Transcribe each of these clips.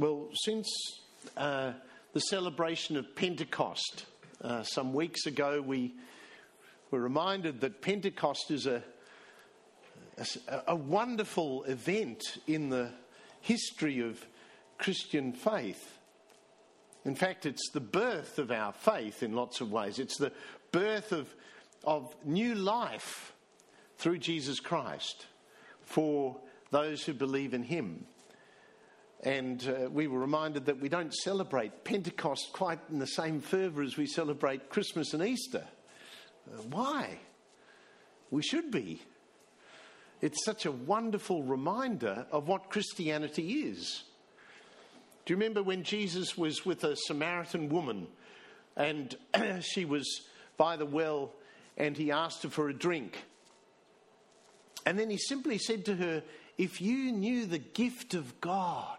Well, since the celebration of Pentecost some weeks ago, we were reminded that Pentecost is a wonderful event in the history of Christian faith. In fact, it's the birth of our faith in lots of ways. It's the birth of new life through Jesus Christ for those who believe in him. And we were reminded that we don't celebrate Pentecost quite in the same fervour as we celebrate Christmas and Easter. Why? We should be. It's such a wonderful reminder of what Christianity is. Do you remember when Jesus was with a Samaritan woman and she was by the well and he asked her for a drink? And then he simply said to her, "If you knew the gift of God."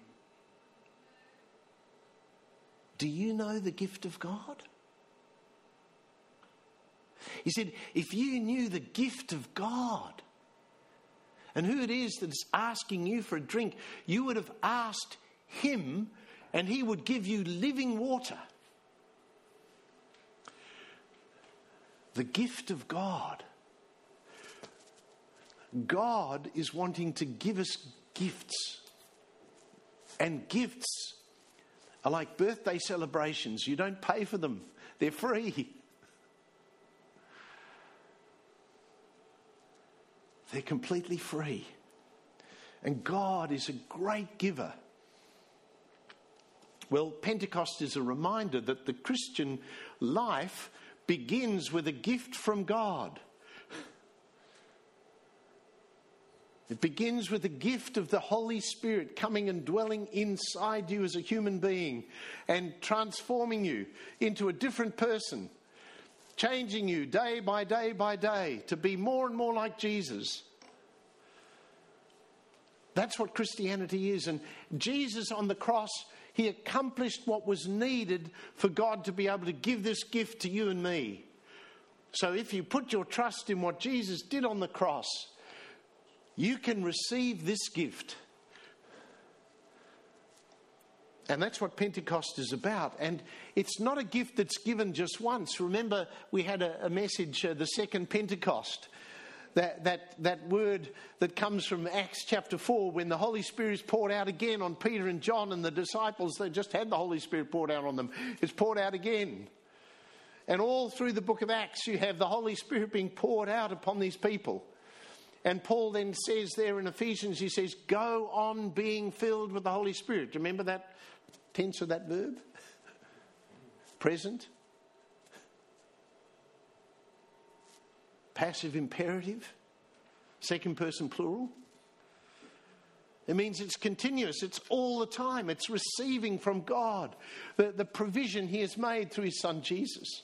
Do you know the gift of God? He said, if you knew the gift of God and who it is that's asking you for a drink, you would have asked him and he would give you living water. The gift of God. God is wanting to give us gifts. And gifts are like birthday celebrations. You don't pay for them. They're free. They're completely free. And God is a great giver. Well, Pentecost is a reminder that the Christian life begins with a gift from God. It begins with the gift of the Holy Spirit coming and dwelling inside you as a human being and transforming you into a different person, changing you day by day by day to be more and more like Jesus. That's what Christianity is. And Jesus on the cross, he accomplished what was needed for God to be able to give this gift to you and me. So if you put your trust in what Jesus did on the cross, you can receive this gift. And that's what Pentecost is about. And it's not a gift that's given just once. Remember, we had a message, the second Pentecost. That word that comes from Acts chapter 4, when the Holy Spirit is poured out again on Peter and John and the disciples. They just had the Holy Spirit poured out on them. It's poured out again. And all through the book of Acts, you have the Holy Spirit being poured out upon these people. And Paul then says there in Ephesians, he says, go on being filled with the Holy Spirit. Do you remember that tense of that verb? Present. Passive imperative. Second person plural. It means it's continuous. It's all the time. It's receiving from God the provision he has made through his son Jesus.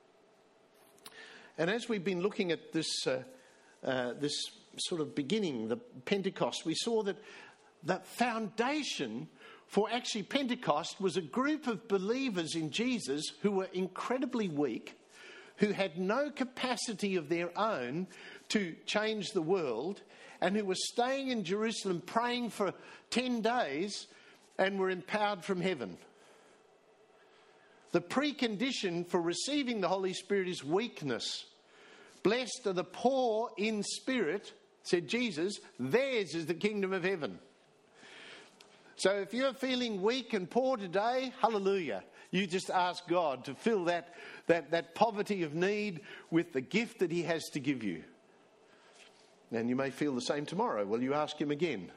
And as we've been looking at this sort of beginning, the Pentecost, we saw that the foundation for actually Pentecost was a group of believers in Jesus who were incredibly weak, who had no capacity of their own to change the world, and who were staying in Jerusalem praying for 10 days and were empowered from heaven. The precondition for receiving the Holy Spirit is weakness. Blessed are the poor in spirit, said Jesus, theirs is the kingdom of heaven. So if you're feeling weak and poor today, hallelujah. You just ask God to fill that poverty of need with the gift that he has to give you. And you may feel the same tomorrow. Well, you ask him again.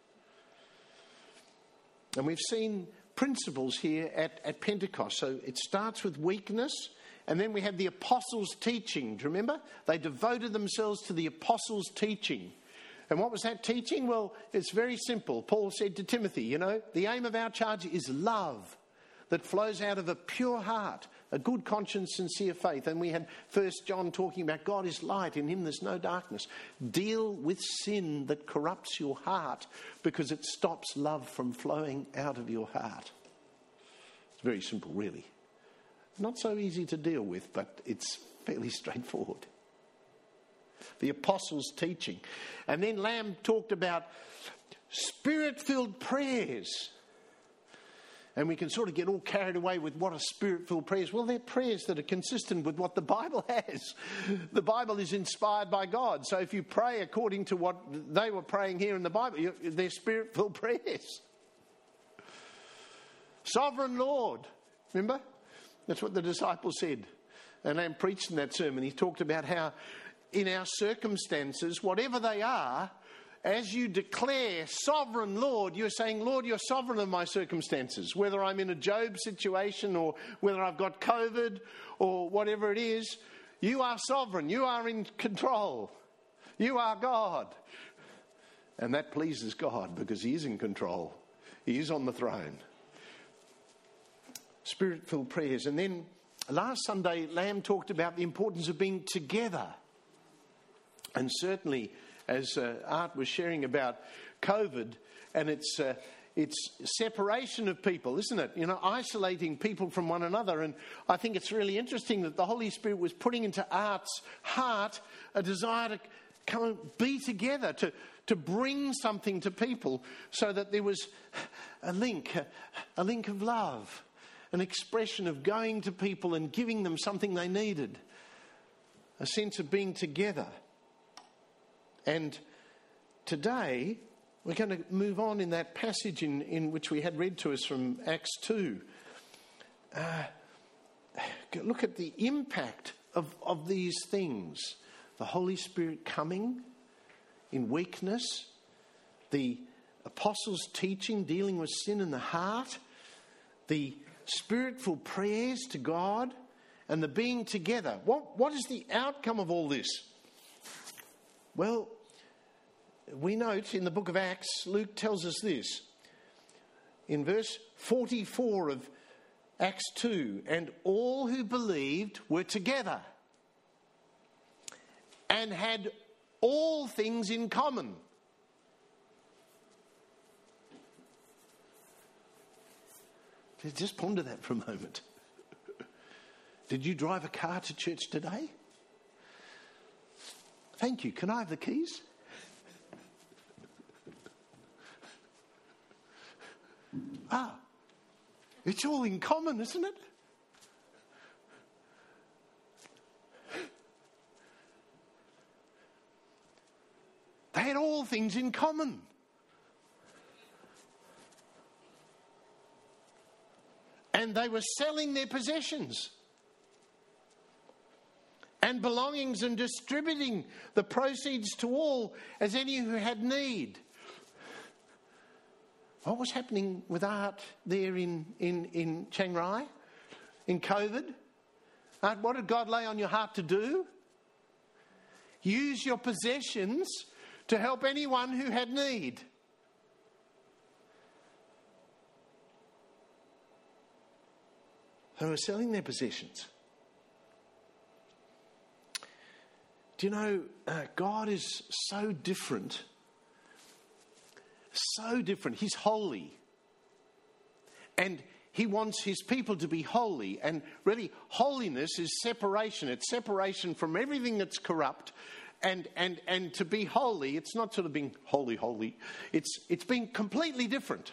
And we've seen principles here at Pentecost. So it starts with weakness. And then we have the apostles' teaching. Do you remember? They devoted themselves to the apostles' teaching. And what was that teaching? Well, it's very simple. Paul said to Timothy, the aim of our charge is love that flows out of a pure heart, a good conscience, sincere faith. And we had 1 John talking about God is light, in him there's no darkness. Deal with sin that corrupts your heart because it stops love from flowing out of your heart. It's very simple, really. Not so easy to deal with, but it's fairly straightforward. The apostles' teaching. And then Lamb talked about spirit-filled prayers. And we can sort of get all carried away with what are spirit-filled prayers. Well, they're prayers that are consistent with what the Bible has. The Bible is inspired by God. So if you pray according to what they were praying here in the Bible, they're spirit-filled prayers. Sovereign Lord. Remember? That's what the disciples said. And Lamb preached in that sermon. He talked about how in our circumstances, whatever they are, as you declare sovereign Lord, you're saying, Lord, you're sovereign of my circumstances. Whether I'm in a Job situation or whether I've got COVID or whatever it is, you are sovereign. You are in control. You are God. And that pleases God because he is in control. He is on the throne. Spirit-filled prayers. And then last Sunday, Lamb talked about the importance of being together. And certainly, as Art was sharing about COVID and its separation of people, isn't it? You know, isolating people from one another. And I think it's really interesting that the Holy Spirit was putting into Art's heart a desire to come and be together, to bring something to people so that there was a link of love, an expression of going to people and giving them something they needed, a sense of being together. And today, we're going to move on in that passage in which we had read to us from Acts 2. Look at the impact of these things. The Holy Spirit coming in weakness, the apostles' teaching, dealing with sin in the heart, the spirit-filled prayers to God, and the being together. What is the outcome of all this? Well, we note in the book of Acts, Luke tells us this. In verse 44 of Acts 2, and all who believed were together and had all things in common. Just ponder that for a moment. Did you drive a car to church today? Thank you. Can I have the keys? It's all in common, isn't it? They had all things in common. And they were selling their possessions and belongings and distributing the proceeds to all as any who had need. What was happening with Art there in Chiang Rai, in COVID? Art, what did God lay on your heart to do? Use your possessions to help anyone who had need. They were selling their possessions. Do you know, God is so different. So different. He's holy. And he wants his people to be holy. And really, holiness is separation. It's separation from everything that's corrupt. And to be holy, it's not sort of being holy. It's being completely different.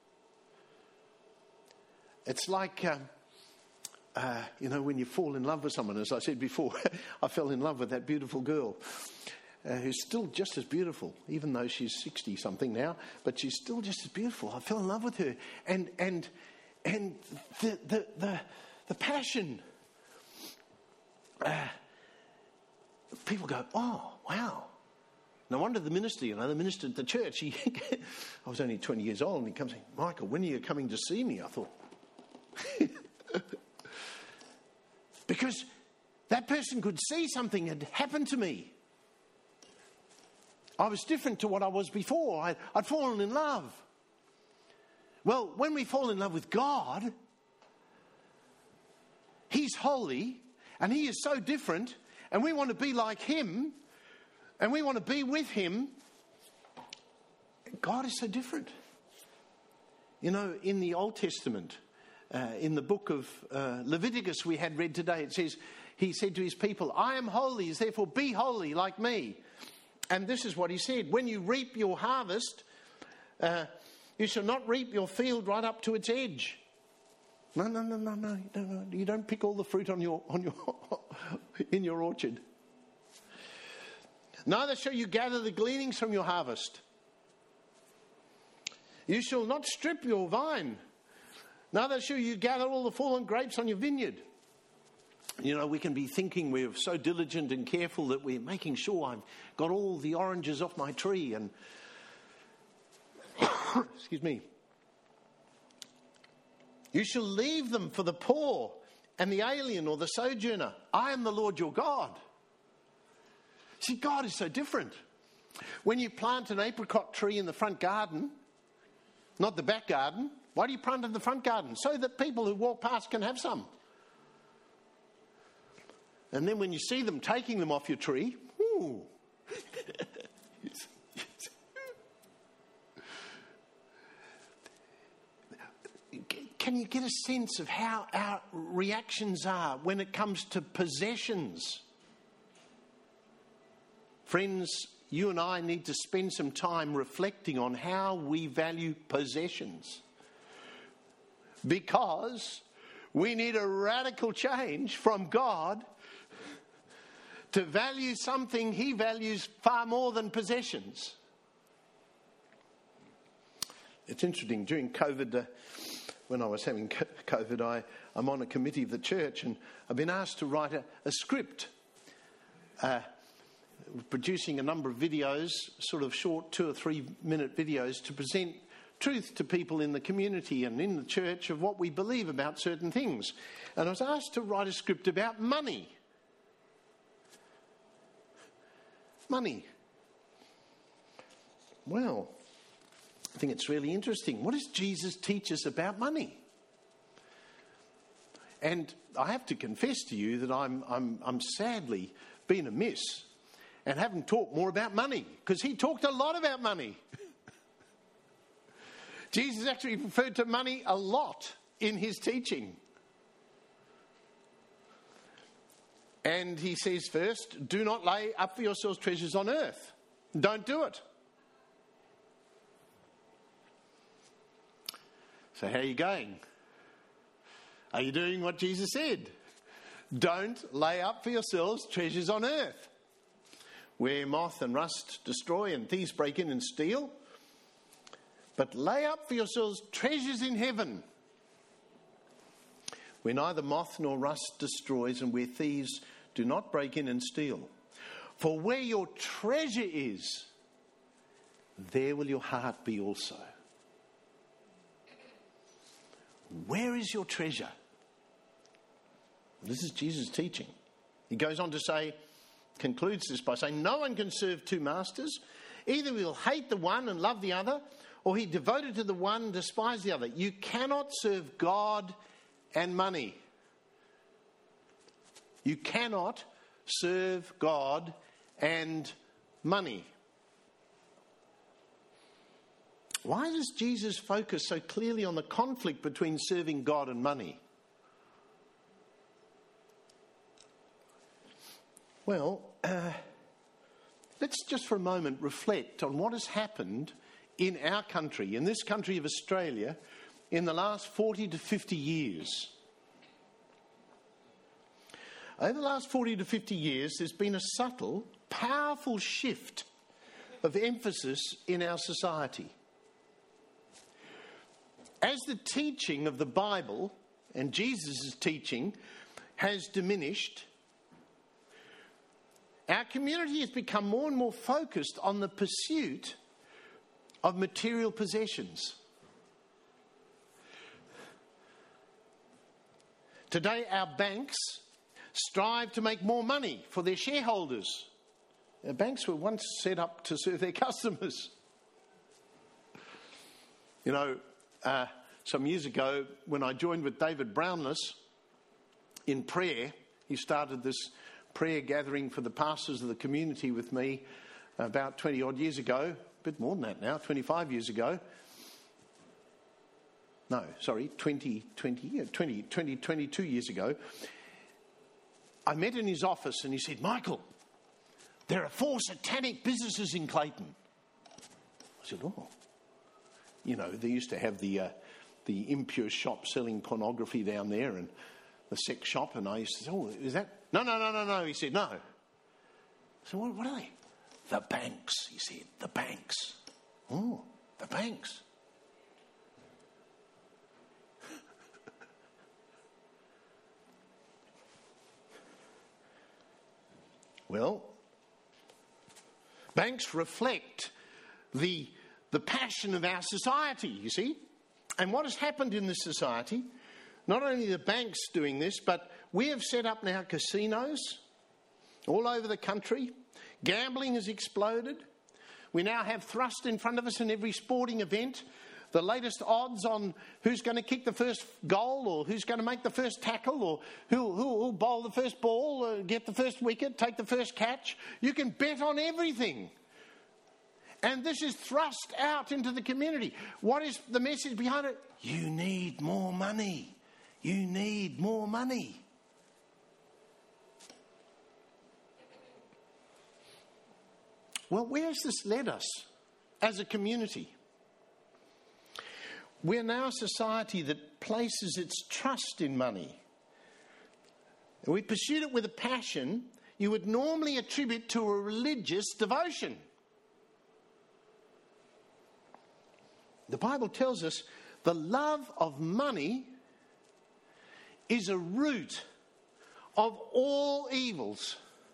It's like, when you fall in love with someone, as I said before, I fell in love with that beautiful girl. Who's still just as beautiful, even though she's 60-something now, but she's still just as beautiful. I fell in love with her. And the passion. People go, oh, wow. No wonder the minister at the church, I was only 20 years old, and he comes saying, Michael, when are you coming to see me? I thought. Because that person could see something had happened to me. I was different to what I was before. I'd fallen in love. Well, when we fall in love with God, he's holy and he is so different, and we want to be like him and we want to be with him. God is so different. You know, in the Old Testament, in the book of Leviticus we had read today, it says, he said to his people, I am holy, therefore be holy like me. And this is what he said, when you reap your harvest, you shall not reap your field right up to its edge. No. You don't pick all the fruit on your in your orchard. Neither shall you gather the gleanings from your harvest. You shall not strip your vine. Neither shall you gather all the fallen grapes on your vineyard. You know, we can be thinking we're so diligent and careful that we're making sure I've got all the oranges off my tree and excuse me. You shall leave them for the poor and the alien or the sojourner. I am the Lord your God. See, God is so different. When you plant an apricot tree in the front garden, not the back garden, why do you plant it in the front garden? So that people who walk past can have some. And then when you see them taking them off your tree, ooh. Can you get a sense of how our reactions are when it comes to possessions? Friends, you and I need to spend some time reflecting on how we value possessions. Because we need a radical change from God to value something He values far more than possessions. It's interesting, during COVID, when I was having COVID, I'm on a committee of the church and I've been asked to write a script, producing a number of videos, sort of short 2 or 3 minute videos to present truth to people in the community and in the church of what we believe about certain things. And I was asked to write a script about money. Money. Well, I think it's really interesting. What does Jesus teach us about money? And I have to confess to you that I'm sadly been amiss and haven't talked more about money, because He talked a lot about money. Jesus actually referred to money a lot in His teaching. And He says first, do not lay up for yourselves treasures on earth. Don't do it. So how are you going? Are you doing what Jesus said? Don't lay up for yourselves treasures on earth, where moth and rust destroy and thieves break in and steal. But lay up for yourselves treasures in heaven, where neither moth nor rust destroys and where thieves do not break in and steal. For where your treasure is, there will your heart be also. Where is your treasure? This is Jesus' teaching. He goes on to say, concludes this by saying, no one can serve two masters. Either he'll hate the one and love the other, or he devoted to the one and despise the other. You cannot serve God and money. You cannot serve God and money. Why does Jesus focus so clearly on the conflict between serving God and money? Well, let's just for a moment reflect on what has happened in our country, in this country of Australia, in the last 40 to 50 years. Over the last 40 to 50 years, there's been a subtle, powerful shift of emphasis in our society. As the teaching of the Bible and Jesus' teaching has diminished, our community has become more and more focused on the pursuit of material possessions. Today, our banks strive to make more money for their shareholders. Our banks were once set up to serve their customers. You know, some years ago, when I joined with David Brownless in prayer, he started this prayer gathering for the pastors of the community with me about 20 odd years ago, a bit more than that now, 25 years ago. No, sorry, 22 years ago. I met in his office and he said, Michael, there are 4 satanic businesses in Clayton. I said, oh. You know, they used to have the the impure shop selling pornography down there and the sex shop, and I used to say, oh, is that? No. He said, no. So what are they? The banks, he said, the banks. Oh, the banks. Well, banks reflect the passion of our society, you see. And what has happened in this society, not only the banks doing this, but we have set up now casinos all over the country. Gambling has exploded. We now have thrust in front of us in every sporting event the latest odds on who's going to kick the first goal, or who's going to make the first tackle, or who'll bowl the first ball, or get the first wicket, take the first catch. You can bet on everything. And this is thrust out into the community. What is the message behind it? You need more money. You need more money. Well, where has this led us as a community? We're now a society that places its trust in money. And we pursued it with a passion you would normally attribute to a religious devotion. The Bible tells us the love of money is a root of all evils.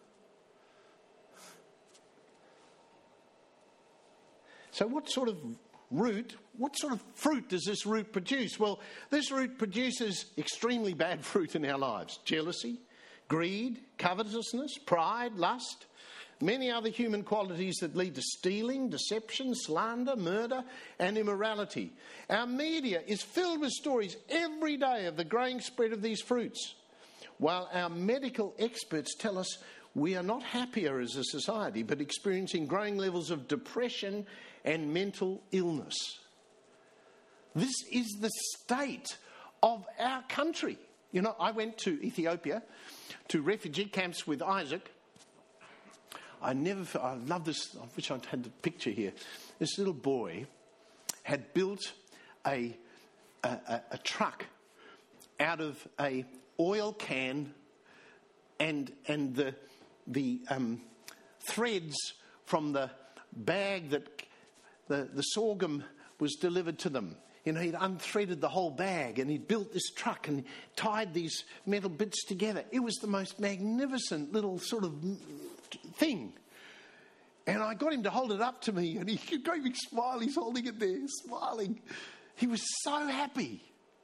So what sort of fruit does this root produce? Well, this root produces extremely bad fruit in our lives. Jealousy, greed, covetousness, pride, lust, many other human qualities that lead to stealing, deception, slander, murder, and immorality. Our media is filled with stories every day of the growing spread of these fruits, while our medical experts tell us we are not happier as a society, but experiencing growing levels of depression and mental illness. This is the state of our country. You know, I went to Ethiopia, to refugee camps with Isaac. I love this. I wish I'd had the picture here. This little boy had built a truck out of a oil can and the threads from the bag that the sorghum was delivered to them. You know, he'd unthreaded the whole bag and he'd built this truck and tied these metal bits together. It was the most magnificent little sort of thing. And I got him to hold it up to me, and he gave me a smile. He's holding it there, smiling. He was so happy.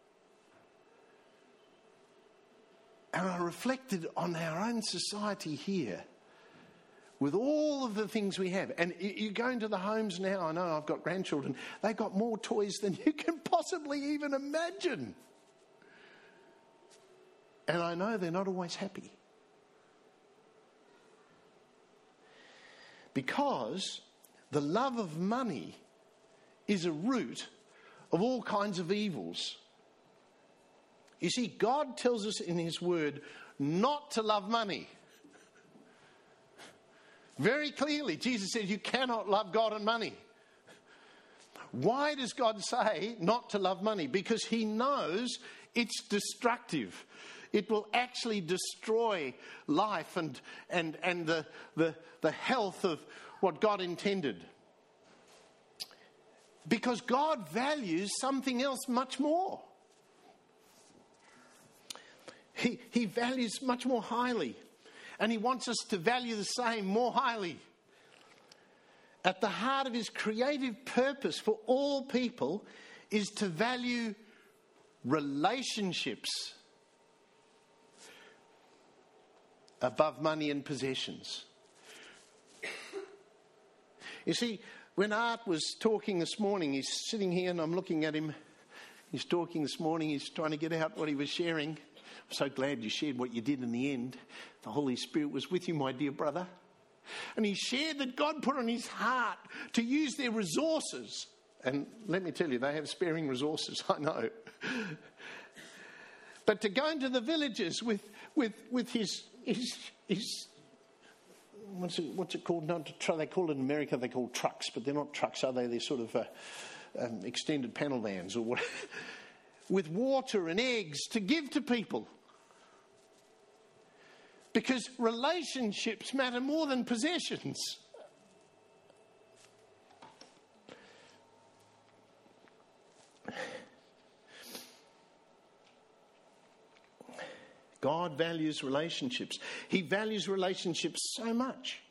And I reflected on our own society here with all of the things we have. And you go into the homes now, I know I've got grandchildren, they've got more toys than you can possibly even imagine. And I know they're not always happy. Because the love of money is a root of all kinds of evils. You see, God tells us in His Word not to love money. Very clearly, Jesus said you cannot love God and money. Why does God say not to love money? Because He knows it's destructive. It will actually destroy life and the health of what God intended. Because God values something else much more. He values much more highly. And He wants us to value the same more highly. At the heart of His creative purpose for all people is to value relationships above money and possessions. You see, when Art was talking this morning, he's sitting here and I'm looking at him. He's talking this morning, he's trying to get out what he was sharing. I'm so glad you shared what you did in the end. The Holy Spirit was with you, my dear brother. And he shared that God put on his heart to use their resources. And let me tell you, they have sparing resources, I know. But to go into the villages with his what's it called? They call it in America, they call trucks, but they're not trucks, are they? They're sort of extended panel vans or what. with water and eggs to give to people. Because relationships matter more than possessions. God values relationships. He values relationships so much.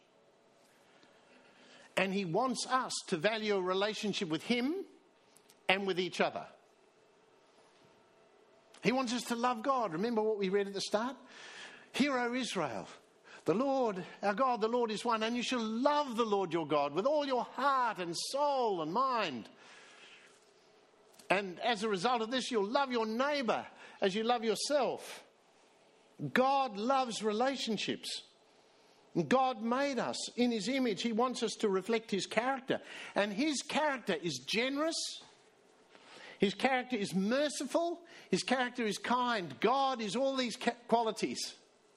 And He wants us to value a relationship with Him and with each other. He wants us to love God. Remember what we read at the start? Hear, O Israel, the Lord, our God, the Lord is one, and you shall love the Lord your God with all your heart and soul and mind. And as a result of this, you'll love your neighbour as you love yourself. God loves relationships. God made us in His image. He wants us to reflect His character. And His character is generous. His character is merciful. His character is kind. God is all these qualities.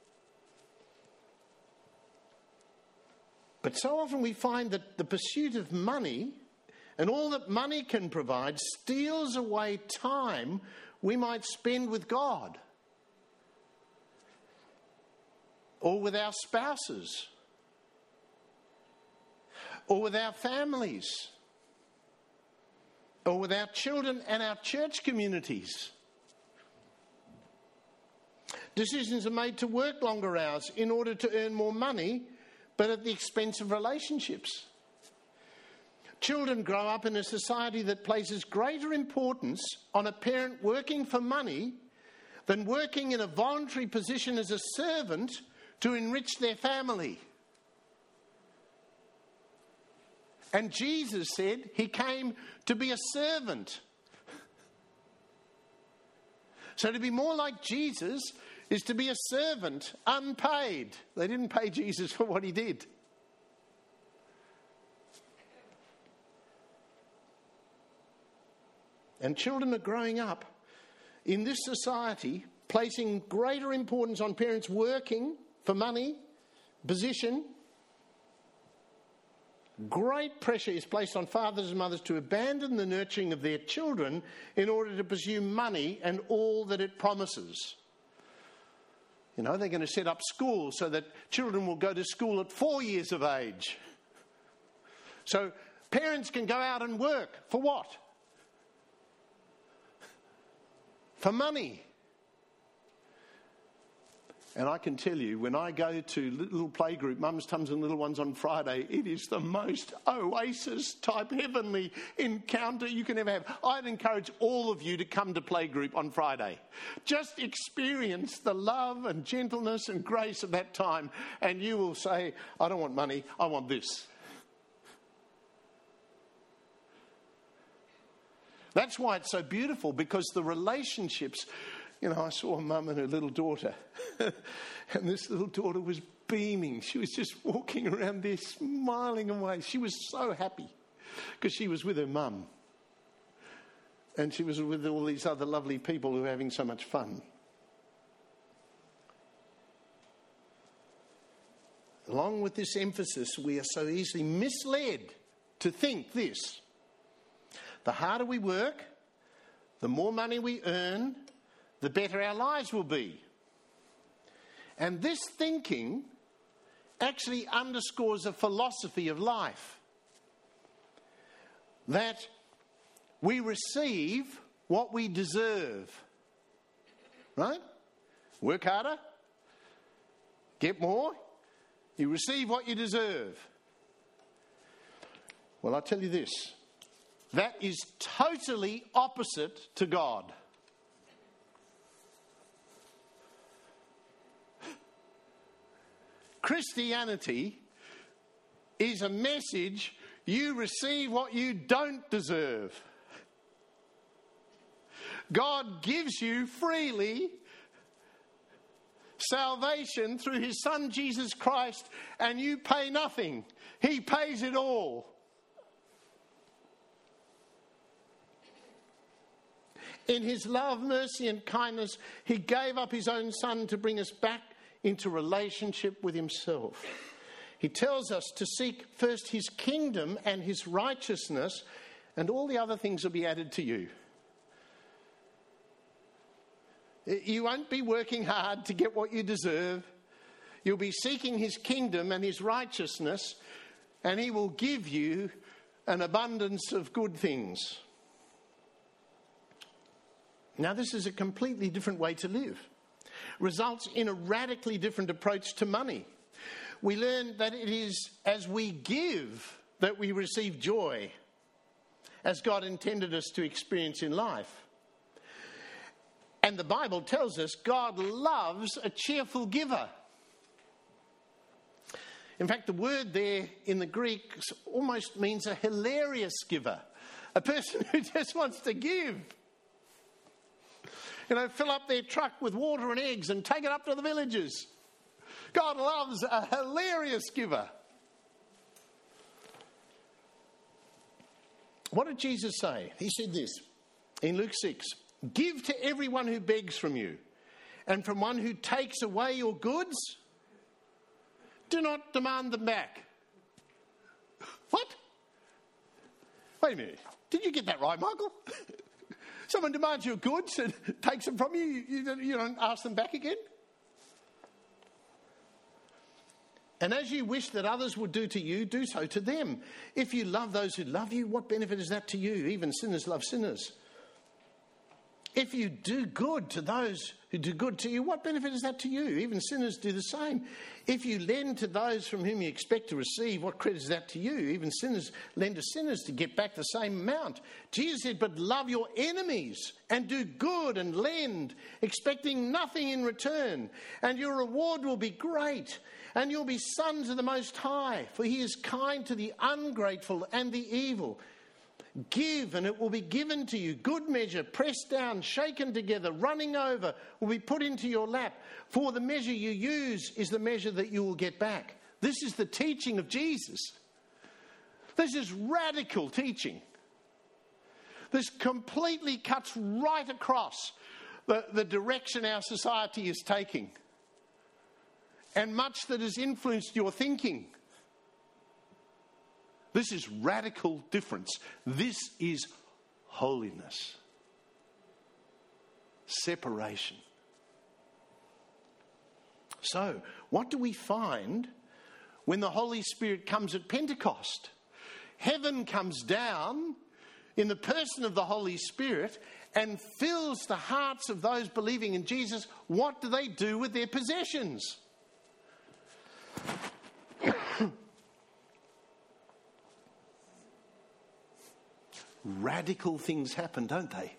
But so often we find that the pursuit of money and all that money can provide steals away time we might spend with God, or with our spouses, or with our families, or with our children and our church communities. Decisions are made to work longer hours in order to earn more money, but at the expense of relationships. Children grow up in a society that places greater importance on a parent working for money than working in a voluntary position as a servant to enrich their family. And Jesus said He came to be a servant. So to be more like Jesus is to be a servant, unpaid. They didn't pay Jesus for what He did. And children are growing up in this society, placing greater importance on parents working for money, position. Great pressure is placed on fathers and mothers to abandon the nurturing of their children in order to pursue money and all that it promises. You know, they're going to set up schools so that children will go to school at 4 years of age. So parents can go out and work. For what? For money. And I can tell you, when I go to little playgroup, mums, tums and little ones on Friday, it is the most oasis type heavenly encounter you can ever have. I'd encourage all of you to come to playgroup on Friday. Just experience the love and gentleness and grace of that time, and you will say, I don't want money, I want this. That's why it's so beautiful, because the relationships... You know, I saw a mum and her little daughter, and this little daughter was beaming. She was just walking around there smiling away. She was so happy because she was with her mum. And she was with all these other lovely people who were having so much fun. Along with this emphasis, we are so easily misled to think this: the harder we work, the more money we earn, the better our lives will be. And this thinking actually underscores a philosophy of life, that we receive what we deserve. Right? Work harder, get more, you receive what you deserve. Well, I'll tell you this, that is totally opposite to God. Christianity is a message: you receive what you don't deserve. God gives you freely salvation through His Son Jesus Christ, and you pay nothing. He pays it all. In His love, mercy and kindness, He gave up His own Son to bring us back into relationship with Himself. He tells us to seek first His kingdom and His righteousness, and all the other things will be added to you. You won't be working hard to get what you deserve. You'll be seeking his kingdom and his righteousness, and he will give you an abundance of good things. Now, this is a completely different way to live. Results in a radically different approach to money. We learn that it is as we give that we receive joy, as God intended us to experience in life. And the Bible tells us God loves a cheerful giver. In fact, the word there in the Greek almost means a hilarious giver, a person who just wants to give. You know, fill up their truck with water and eggs and take it up to the villages. God loves a hilarious giver. What did Jesus say? He said this in Luke 6. Give to everyone who begs from you, and from one who takes away your goods, do not demand them back. What? Wait a minute. Did you get that right, Michael? Someone demands your goods and takes them from you, you don't ask them back again? And as you wish that others would do to you, do so to them. If you love those who love you, what benefit is that to you? Even sinners love sinners. If you do good to those who do good to you, what benefit is that to you? Even sinners do the same. If you lend to those from whom you expect to receive, what credit is that to you? Even sinners lend to sinners to get back the same amount. Jesus said, but love your enemies and do good and lend, expecting nothing in return. And your reward will be great. And you'll be sons of the Most High, for he is kind to the ungrateful and the evil. Give, and it will be given to you. Good measure, pressed down, shaken together, running over, will be put into your lap. For the measure you use is the measure that you will get back. This is the teaching of Jesus. This is radical teaching. This completely cuts right across the direction our society is taking, and much that has influenced your thinking. This is radical difference. This is holiness. Separation. So, what do we find when the Holy Spirit comes at Pentecost? Heaven comes down in the person of the Holy Spirit and fills the hearts of those believing in Jesus. What do they do with their possessions? Radical things happen, don't they?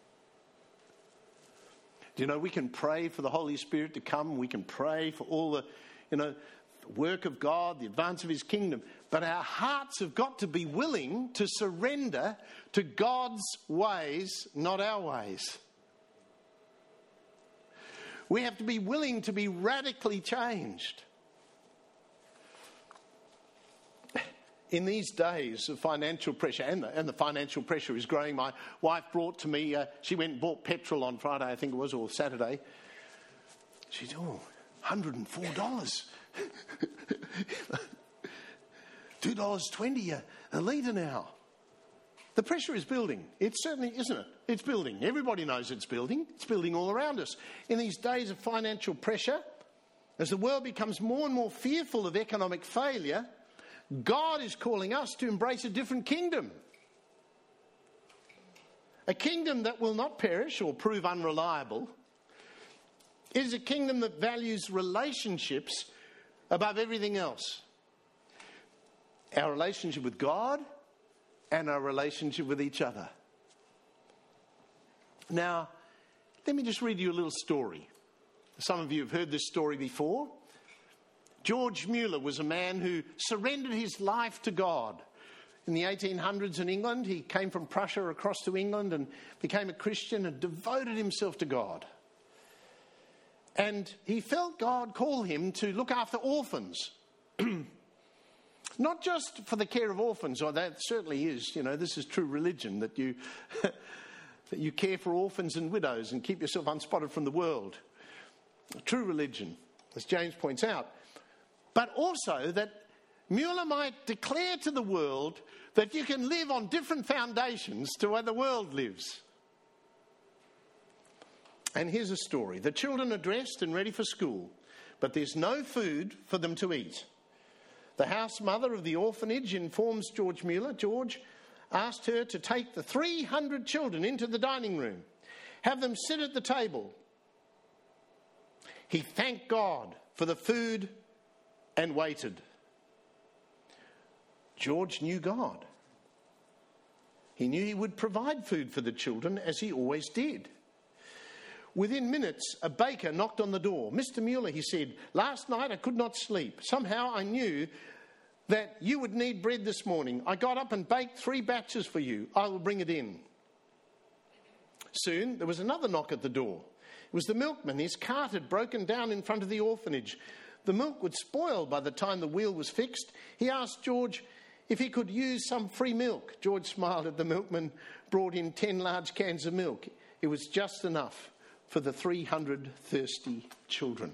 Do you know, we can pray for the Holy Spirit to come. We can pray for all the, work of God, the advance of his kingdom. But our hearts have got to be willing to surrender to God's ways, not our ways. We have to be willing to be radically changed. In these days of financial pressure, and the financial pressure is growing, my wife brought to me, she went and bought petrol on Friday, I think it was, or Saturday. She said, $104. $2.20 a litre now. The pressure is building. It certainly, isn't it? It's building. Everybody knows it's building. It's building all around us. In these days of financial pressure, as the world becomes more and more fearful of economic failure, God is calling us to embrace a different kingdom. A kingdom that will not perish or prove unreliable. It is a kingdom that values relationships above everything else. Our relationship with God and our relationship with each other. Now, let me just read you a little story. Some of you have heard this story before. George Mueller was a man who surrendered his life to God. In the 1800s in England, he came from Prussia across to England and became a Christian and devoted himself to God. And he felt God call him to look after orphans. Not just for the care of orphans, or that certainly is, this is true religion, that you that you care for orphans and widows and keep yourself unspotted from the world. True religion, as James points out. But also that Mueller might declare to the world that you can live on different foundations to where the world lives. And here's a story. The children are dressed and ready for school, but there's no food for them to eat. The house mother of the orphanage informs George Mueller. George asked her to take the 300 children into the dining room, have them sit at the table. He thanked God for the food and waited. George knew God. He knew he would provide food for the children, as he always did. Within minutes, a baker knocked on the door. "Mr. Mueller," he said, "last night I could not sleep. Somehow I knew that you would need bread this morning. I got up and baked 3 batches for you. I will bring it in." Soon there was another knock at the door. It was the milkman. His cart had broken down in front of the orphanage. The milk would spoil by the time the wheel was fixed. He asked George if he could use some free milk. George smiled at the milkman, brought in 10 large cans of milk. It was just enough for the 300 thirsty children.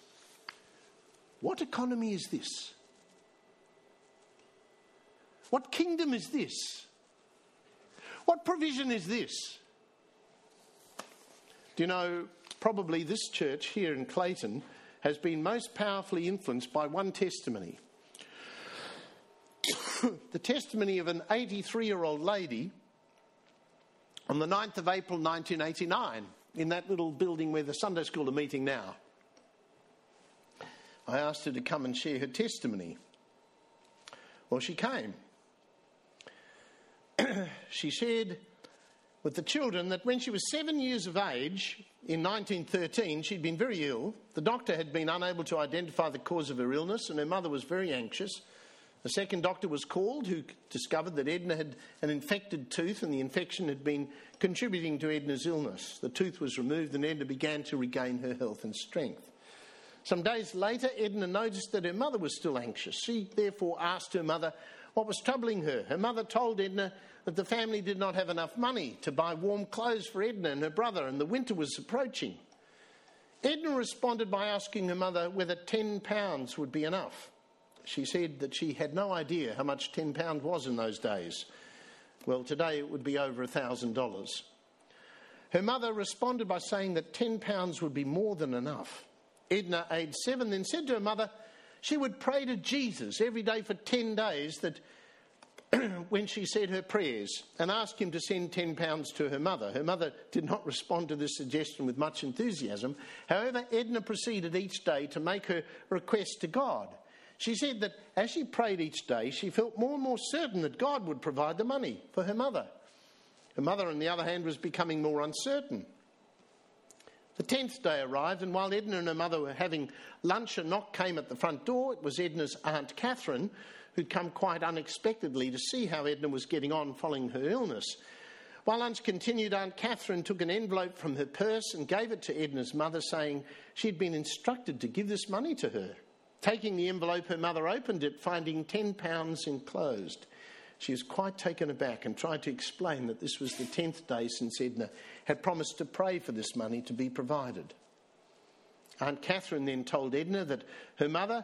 What economy is this? What kingdom is this? What provision is this? Do you know, probably this church here in Clayton has been most powerfully influenced by one testimony. The testimony of an 83-year-old lady on the 9th of April 1989 in that little building where the Sunday school are meeting now. I asked her to come and share her testimony. Well, she came. She shared with the children that when she was 7 years of age, in 1913, she'd been very ill. The doctor had been unable to identify the cause of her illness, and her mother was very anxious. A second doctor was called, who discovered that Edna had an infected tooth, and the infection had been contributing to Edna's illness. The tooth was removed, and Edna began to regain her health and strength. Some days later, Edna noticed that her mother was still anxious. She therefore asked her mother what was troubling her. Her mother told Edna that the family did not have enough money to buy warm clothes for Edna and her brother, and the winter was approaching. Edna responded by asking her mother whether £10 would be enough. She said that she had no idea how much £10 was in those days. Well, today it would be over $1,000. Her mother responded by saying that £10 would be more than enough. Edna, aged 7, then said to her mother she would pray to Jesus every day for 10 days that when she said her prayers, and ask him to send £10 to her mother. Her mother did not respond to this suggestion with much enthusiasm. However, Edna proceeded each day to make her request to God. She said that as she prayed each day, she felt more and more certain that God would provide the money for her mother. Her mother, on the other hand, was becoming more uncertain. The 10th day arrived, and while Edna and her mother were having lunch, a knock came at the front door. It was Edna's Aunt Catherine, who'd come quite unexpectedly to see how Edna was getting on following her illness. While lunch continued, Aunt Catherine took an envelope from her purse and gave it to Edna's mother, saying she'd been instructed to give this money to her. Taking the envelope, her mother opened it, finding £10 enclosed. She was quite taken aback and tried to explain that this was the 10th day since Edna had promised to pray for this money to be provided. Aunt Catherine then told Edna that her mother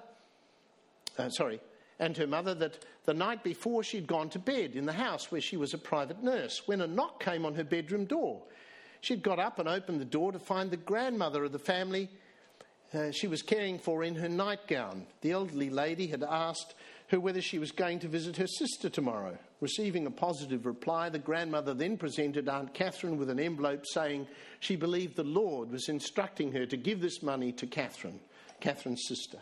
that the night before she'd gone to bed in the house where she was a private nurse when a knock came on her bedroom door. She'd got up and opened the door to find the grandmother of the family she was caring for in her nightgown. The elderly lady had asked her whether she was going to visit her sister tomorrow. Receiving a positive reply, the grandmother then presented Aunt Catherine with an envelope saying she believed the Lord was instructing her to give this money to Catherine's sister.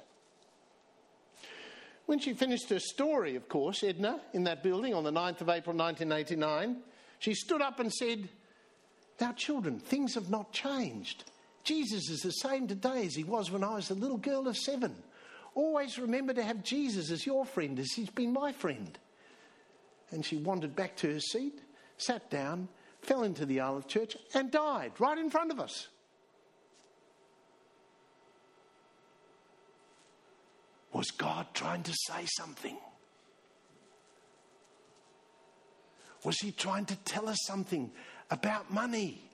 When she finished her story, of course, Edna, in that building on the 9th of April 1989, she stood up and said, "Now, children, things have not changed. Jesus is the same today as he was when I was a little girl of 7. Always remember to have Jesus as your friend, as he's been my friend." And she wandered back to her seat, sat down, fell into the aisle of church, and died right in front of us. Was God trying to say something? Was he trying to tell us something about money?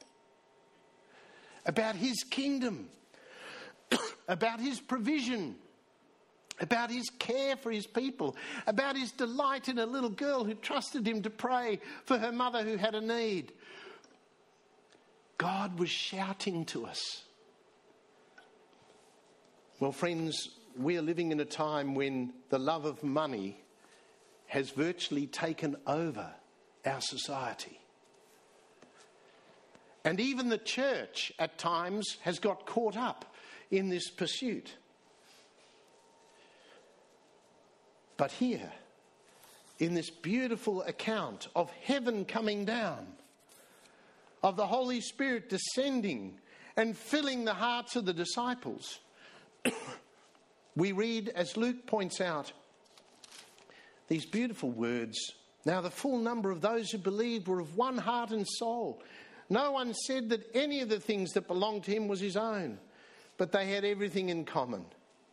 About his kingdom? About his provision? About his care for his people? About his delight in a little girl who trusted him to pray for her mother who had a need? God God was shouting to us. Well, friends, we are living in a time when the love of money has virtually taken over our society. And even the church at times has got caught up in this pursuit. But here, in this beautiful account of heaven coming down, of the Holy Spirit descending and filling the hearts of the disciples, we read, as Luke points out, these beautiful words. Now the full number of those who believed were of one heart and soul. No one said that any of the things that belonged to him was his own, but they had everything in common.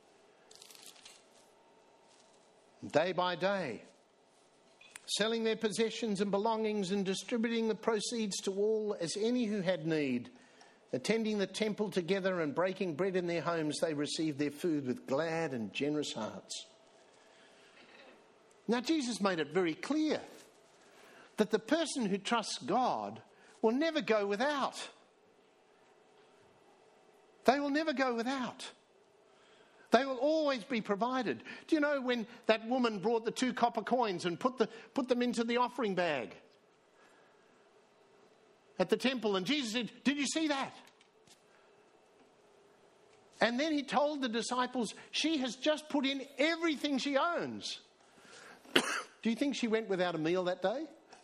Day by day, selling their possessions and belongings and distributing the proceeds to all as any who had need, attending the temple together and breaking bread in their homes, they received their food with glad and generous hearts. Now, Jesus made it very clear that the person who trusts God will never go without. They will never go without. They will always be provided. Do you know when that woman brought the 2 copper coins and put them into the offering bag at the temple, and Jesus said, "Did you see that?" And then he told the disciples, she has just put in everything she owns. Do you think she went without a meal that day?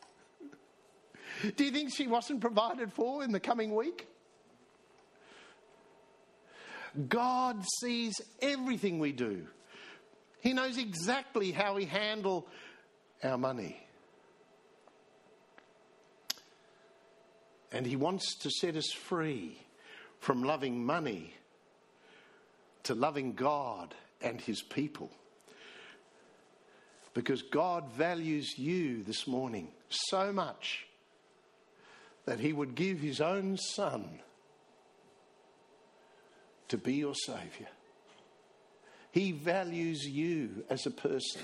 Do you think she wasn't provided for in the coming week? God sees everything we do. He knows exactly how we handle our money. And he wants to set us free from loving money to loving God and his people. Because God values you this morning so much that he would give his own son to be your Saviour. He values you as a person.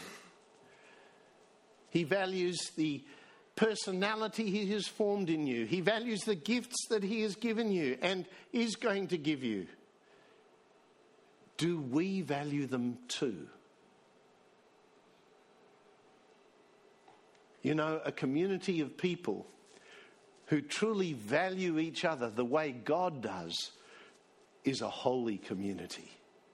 He values the personality he has formed in you. He values the gifts that he has given you and is going to give you. Do we value them too? You know, a community of people who truly value each other the way God does is a holy community.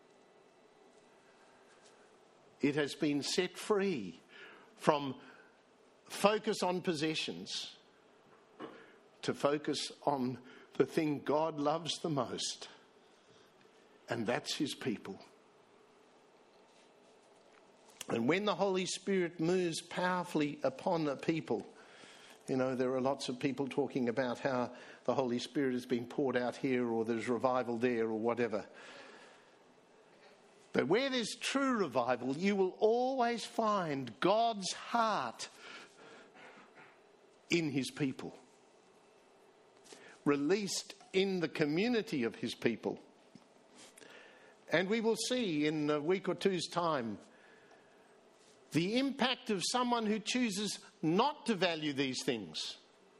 It has been set free from focus on possessions to focus on the thing God loves the most, and that's his people. And when the Holy Spirit moves powerfully upon a people, you know, there are lots of people talking about how the Holy Spirit has been poured out here, or there's revival there, or whatever. But where there's true revival, you will always find God's heart in his people, released in the community of his people. And we will see in a week or two's time the impact of someone who chooses not to value these things.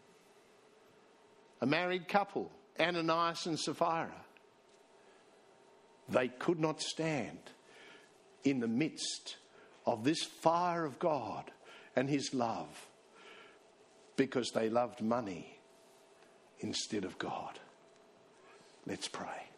A married couple, Ananias and Sapphira. They could not stand in the midst of this fire of God and his love because they loved money instead of God. Let's pray.